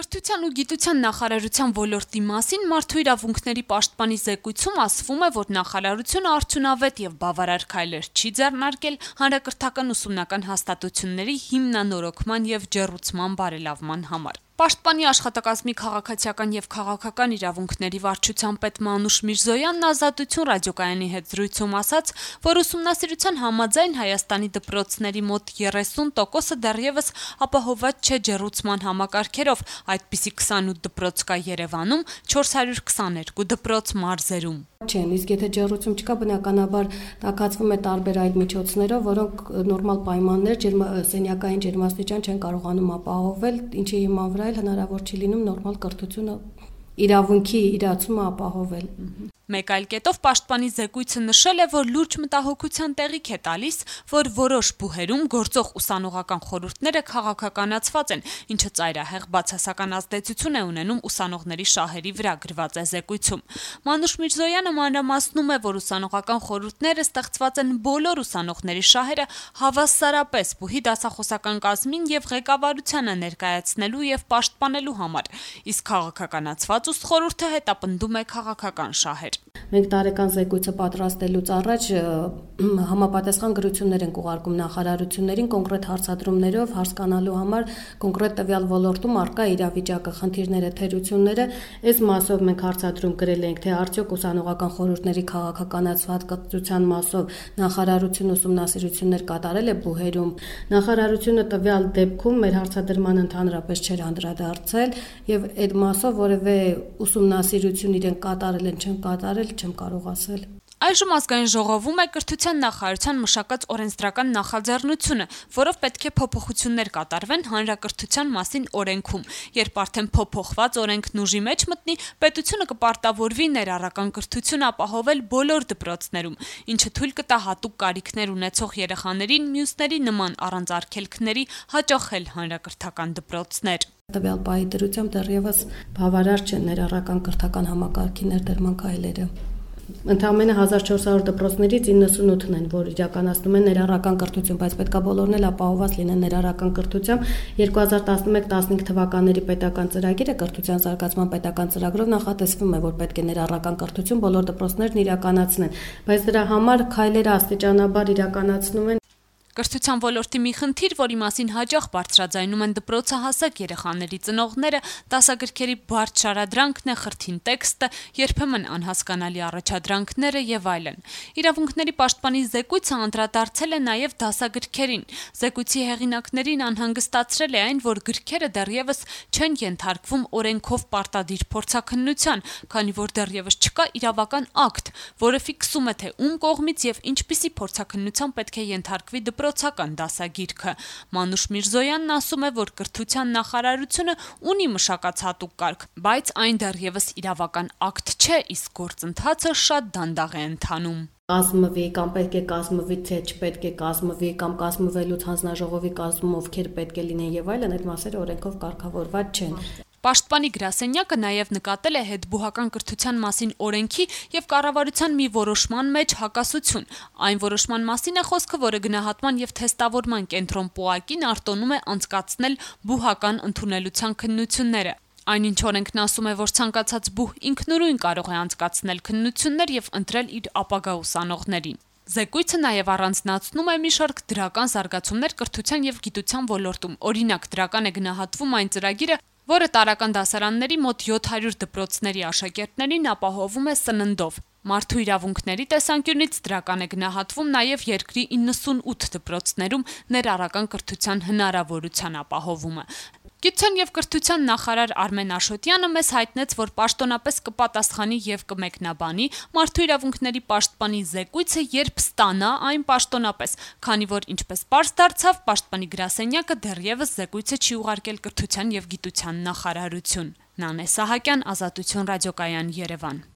Կրթության ու գիտության նախարարության ոլորտի մասին մարդու իրավունքների պաշտպանի զեկույցում ասվում է, որ նախարարությունը արդյունավետ եւ բավարար քայլեր չի ձեռնարկել հանրակրթական ուսումնական հաստատությունների հիմնանորոգման եւ ջեռուցման բարելավման համար։ Պաշտպանի աշխատակազմի քաղաքացիական եւ քաղաքական իրավունքների վարչության պետ Մանուշ Միրզոյանն Ազատություն ռադիոկայանի հետ զրույցում ասաց, որ ուսումնասիրության համաձայն Հայաստանի դպրոցների մոտ 30%-ը դեռևս ապահովված չէ ջեռուցման համակարգերով, այդպիսի 28 դպրոց կա Երևանում, 422 դպրոց մարզերում։ Չեն, իսկ եթե ջեռուցում չկա, բնականաբար տաքացվում է տարբեր այլ միջոցներով, որոնք նորմալ պայմաններ, սենյակային ջերմաստիճան չեն կարողանում ապահովել, ինչի հիման վրա հնարավոր չի լինում նորմալ կրթությունը իրավունքի իրացումը ապահովել։ Մեկ այլ կետով պաշտպանի զեկույցը նշել է, որ լուրջ մտահոգության տեղիք է տալիս, որ որոշ բուհերում գործող ուսանողական խորհուրդները քաղաքականացված են, ինչը ծայրահեղ բացասական ազդեցություն է ունենում ուսանողների շահերի վրա, գրված է զեկույցում։ Մանուշ Միրզոյանը մանրամասնում է, որ ուսանողական խորհուրդները ստեղծված են բոլոր ուսանողների շահերը հավասարապես բուհի դասախոսական կազմին եւ ղեկավարությանը ներկայացնելու եւ պաշտպանելու համար, իսկ քաղաքականացված ուսխորհուրդը հետապնդում է քաղաքական շահեր։ Մենք տարեկան զեկույցը պատրաստելուց առաջ համապատասխան գրություններ ենք ուղարկում նախարարություններին կոնկրետ հարցադրումներով հասկանալու համար կոնկրետ տվյալ ոլորտում առկա իրավիճակը, խնդիրները, թերությունները, այս մասով մենք հարցադրում գրել ենք, թե արդյոք ուսանողական խորհուրդների քաղաքականացվածության մասով նախարարությունը ուսումնասիրություններ կատարել է բուհերում։ Նախարարությունը տվյալ դեպքում մեր հարցադրման ընդհանրապես չէր անդրադարձել եւ այդ մասով որևէ ուսումնասիրություն իրեն կատարել են, չեն կատարել, չեմ կարող ասել։ Այժմ ազգային ժողովում է կրթության նախարարության մշակած օրենսդրական նախաձեռնությունը, որով պետք է փոփոխություններ կատարվեն հանրակրթության մասին օրենքում։ Երբ արդեն փոփոխված օրենքն ուժի մեջ մտնի, պետությունը կպարտավորվի ներառական կրթություն ապահովել բոլոր դպրոցներում, ինչը թույլ կտա հատուկ կարիքներ ունեցող երեխաներին մյուսների նման առանց արգելքների հաճախել հանրակրթական դպրոցներ։ Տվյալ պահի դրությամբ դեռևս բավարար չեն ներառական կրթական համակարգի ներդրման քայլերը։ Ընդամենը 1400 դպրոցներից 98-ն են, որ իրականացնում են ներառական կրթություն, բայց պետքա բոլորն էլ ապահովված լինեն ներառական կրթությամբ։ 2011-15 թվականների պետական ծրագիրը կրթության զարգացման պետական ծրագրով նախատեսվում է, որ պետք է ներառական կրթություն բոլոր դպրոցներն իրականացնեն, բայց դրա համար քայլերը աստիճանաբար իրականացնում են։ Կրթության ոլորտի մի խնդիր, որի մասին հաճախ բարձրաձայնում են դպրոցահասակ երեխաների ծնողները, դասագրքերի բարդ շարադրանքն է, խրթին տեքստը, երբեմն անհասկանալի առաջադրանքները եւ այլն։ Իրավունքների պաշտպանի զեկույցը անդրադարձել է նաեւ դասագրքերին։ Զեկույցի հեղինակներին անհանգստացրել է այն, որ գրքերը դեռևս չեն ենթարկվում օրենքով պարտադիր փորձաքննության, քանի որ դեռևս չկա իրավական ակտ, որը ֆիքսում է, թե ում կողմից եւ ինչպիսի փորձաքննության պետք է ենթարկվի դպրոցական դասագիրքը։ Մանուշ Միրզոյանն ասում է, որ կրթության նախարարությունը ունի մշակած հատուկ կարգ, բայց այն դեռևս իրավական ակտ չէ, իսկ գործընթացը շատ դանդաղ է ընթանում։ Կազմվի կամ պետք է կազմվի, թե չպետք է կազմվի կամ կազմվելուց հանձնաժողովի կազմում ովքեր պետք է լինեն եւ այլն, այդ մասերը օրենքով կարգավորված չեն։ Պաշտպանի գրասենյակը նաև նկատել է հետբուհական կրթության մասին օրենքի եւ կառավարության մի որոշման մեջ հակասություն։ Այն որոշման մասին է խոսքը, որը գնահատման եւ թեստավորման կենտրոն ՊՈԱԿ-ին արտոնում է անցկացնել բուհական ընդունելության քննությունները։ Այնինչ օրենքն ասում է, որ ցանկացած բուհ ինքնուրույն կարող է անցկացնել քննություններ եւ ընտրել իր ապագա ուսանողներին։ Զեկույցը նաև առանձնացնում է մի շարք դրական զարգացումներ կրթության եւ գիտության ոլորտում։ Օրինակ, դրական է գնահատվում այն ծրագիրը, որը տարական դասարանների մոտ 700 դպրոցների աշակերտներին ապահովում է սննդով։ Մարդու իրավունքների տեսանկյունից դրական է գնահատվում նաև երկրի 98 դպրոցներում ներառական կրթության հնարավորության ապահովումը։ Գիտության եւ կրթության նախարար Արմեն Աշոտյանը մեզ հայտնեց, որ պաշտոնապես կպատասխանի եւ կմեկնաբանի մարդու իրավունքների պաշտպանի զեկույցը, երբ ստանա այն պաշտոնապես, քանի որ ինչպես պարզ դարձավ, պաշտպանի գրասենյակը դեռևս զեկույցը չի ուղարկել կրթության եւ գիտության նախարարություն։ Նանե Սահակյան, Ազատություն ռադիոկայան, Երևան։